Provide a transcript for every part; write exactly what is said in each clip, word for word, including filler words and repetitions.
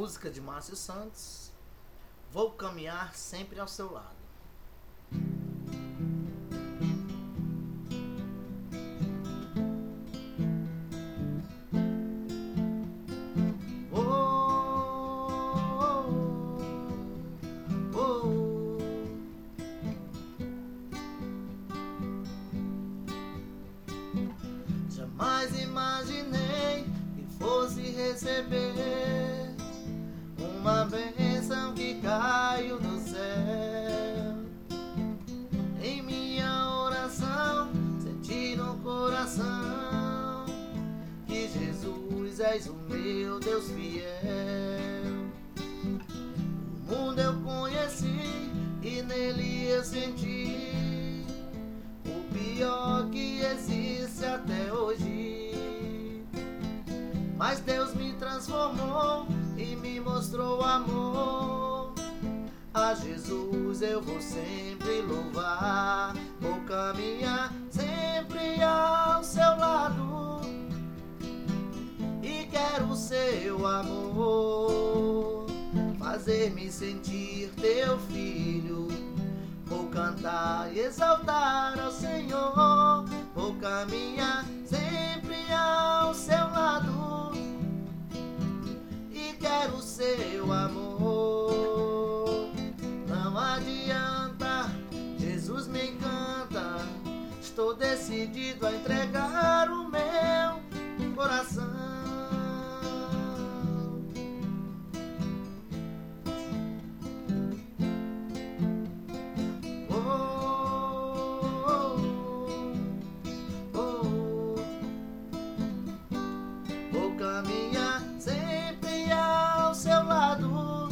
música de Márcio Santos, Vou Caminhar Sempre ao Seu Lado. Jamais imaginei que fosse receber uma bênção que caiu do céu. Em minha oração, senti no coração que Jesus és o meu Deus fiel. O mundo eu conheci e nele eu senti o pior que existe até hoje. Mas Deus me transformou e me mostrou amor. A Jesus eu vou sempre louvar. Vou caminhar sempre ao seu lado e quero o seu amor, fazer-me sentir teu filho. Vou cantar e exaltar ao Senhor. Vou caminhar sempre ao seu lado e quero o seu amor. Não adianta, Jesus me encanta. Estou decidido a entregar o meu coração. Caminhar sempre ao seu lado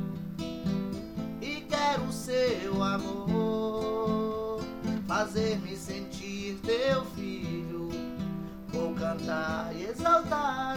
e quero o seu amor, fazer-me sentir teu filho. Vou cantar e exaltar